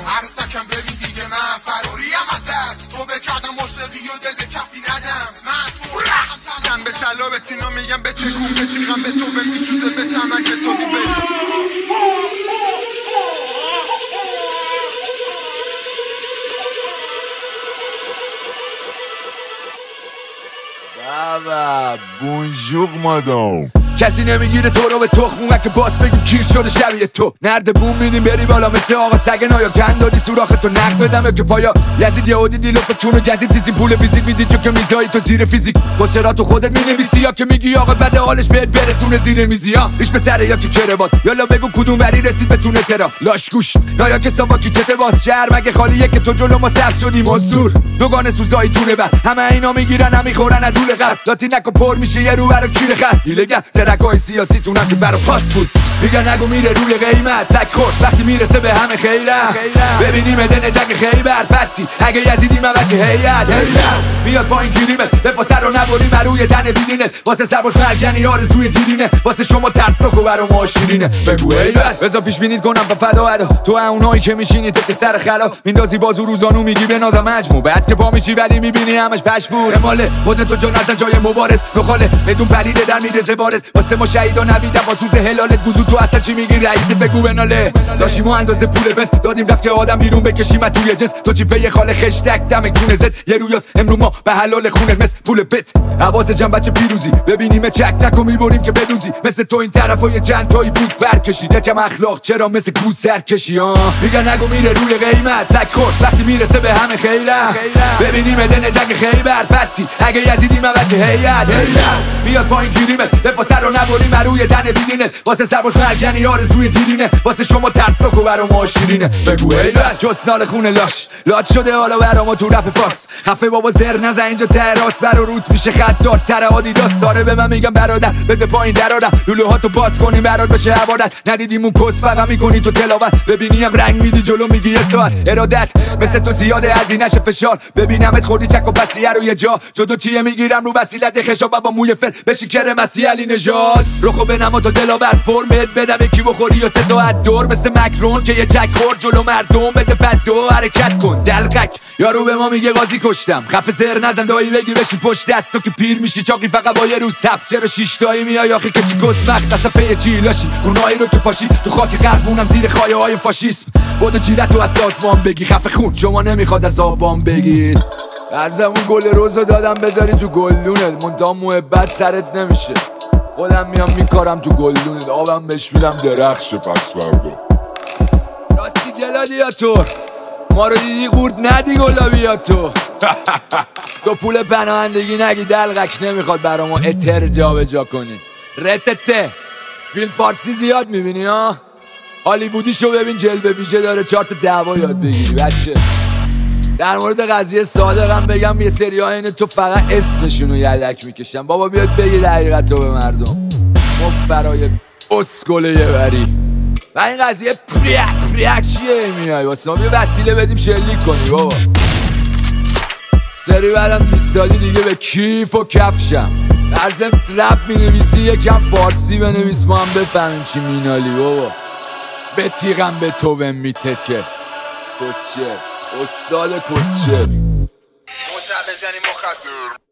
عروسکم ببین دیگه من فراریم ازت تو بکردم موسیقی و دل به کفی ندم من تو رحمتم به طلا به تینا میگم به تکون به تیغم به تو به میسوزه به تمن که تو بابا بونجور مادام کسی نمیگیره تو رو به تخمون که باس بگیم کیر شده شبیه تو نرد بوم میدیم بری بالا مثل آقا سگ نایا چند دادی سوراخ تو نقد بدم یا که پایا یزید یهودی دیلو به چونو گزید تیزی پول ویزیت میدی چون که میزایی تو زیر فیزیک کسرا تو خودت مینویسی یا که میگی آقا بده حالش بهت برسونه زیر میزی ها ریش به تره یا که کربات یالا بگو کدوم وری رسید بتونه ترا لاش گوش نایا که ساواکی چته باز شهر مگه خالیه که تو جلو ما سبز شدی مزدور دوگانه سوزای جونه بر همه اینا میگیرن هم میخورن از دول قلب لاتی نکو پر میشه یه رو برا کیر خر هیلگر ترکای سیاسی تونم که برا پاس بود دیگه نگو میره روی قیمت سگ خورد وقتی میرسه به همه خیرم ببینیم دن جنگ خیبر فتی اگه یزیدی من بچه هیئت بیاد پایین گیریمت به پاسر رو نبریم روی تن بیدینت واسه سرباز مرگنی آرزوی دیرینه واسه شما ترسناک و برا ما شیرینه بگو هیبت بذار پیش بینید کنم با فدا ادا تو اونایی که میشینی تو که سر خلا میندازی بازو روزانو میگی به نازم مجموع بعد که پا میشی ولی میبینی همش پشمور اماله خودت تو جا نزن جای مبارز نخاله بدون پلیده در میرزه وارد واسه ما شهیدا نویدم با سوز هلالت گوزو تو اصلا چی میگی رئیس بگو بناله داشتیم ما اندازه پول بس دادیم رفت که آدم بیرون بکشیم توی جس تو چی پی خاله خشتک دم گونه زد یه رویاس امرو ما به حلال خونه مثل پول بت حواس جمع بچه پیروزی ببینیم چک نکو میبریم که بدوزی مثل تو این طرفا یه چند تایی بود برکشید یکم اخلاق چرا مثل گوز سرکشی ها دیگه نگو میره روی قیمت سگ خورد وقتی میرسه به همه خیرم ببینیم دن جنگ خیبر فتی اگه یزیدی من بچه هیئت بیاد پایین گیریمت به پاسر رو نبریم روی تن بیدینت واسه سرباز مرگنی آرزوی دیرینه واسه شما ترسناک و برا ما شیرینه بگو هیبت جسنال خونه لاش شده حالا برا ما تو رپ فاس خفه بابا زر نزن اینجا تراس برا روت میشه خط دار تر آدیداس ساره به من میگم برادر بده پایین درارم لوله ها تو باز کنیم برات بشه عبادت ندیدیم اون کس فقط میکنی تو تلاوت ببینیم رنگ میدی جلو میگی یه ساعت ارادت مثل تو زیاده از اینش فشار ببینمت خوردی چک و پسیه رو یه جا جدو چیه میگیرم رو وسیلت خشاب بابا موی فر بشی کر مسیح علی نژاد رخو بنما تو دلاور فرمت بدم یکی بخوری یا سه تا دور مثل مکرون که یه چک خورد جلو مردم بده پد دو حرکت کن دلقک یارو به ما میگه قاضی کشتم خفه زر نزن دایی بگی بشی پشت دست تو که پیر میشی چاقی فقط با یه روز سبز چرا شیش تایی میای آخه که چی کس مغز اصلا پی چی لاشی اونایی رو که پاشی تو خاک قربونم زیر خایه های فاشیسم بودو جیرت تو از سازمان بگی خفه خون شما نمیخواد از آبان بگید ازمون گل روزو دادم بذاری تو گلدونت منتها محبت سرت نمیشه خودم میام میکارم تو گلدونت آبم بهش میدم درخشه پس فردا راستی گلادیاتور ما رو دیدی قورت ندی گلابیاتور تو پول پناهندگی نگی دلقک نمیخواد برا ما اتر جا به جا کنی رتته فیلم فارسی زیاد میبینی ها هالیوودی شو ببین جلوه ویژه داره 4 تا دعوا یاد بگیری بچه در مورد قضیه صادقم بگم یه سری ها اینه تو فقط اسمشونو یدک میکشن بابا بیاد بگی حقیقت رو به مردم مفرای اسکله یه بری و این قضیه پریک چیه میای واسه ما یه وسیله بدیم شلیک کنی بابا سری بعدم 20 سالی دیگه به کیف و کفشم در ضمن رپ مینویسی یکم فارسی بنویس ما هم بفهمیم چی مینالی بابا به تیغم به تو میتت که کسشه استاد کسشه مجبز یعنی مخدر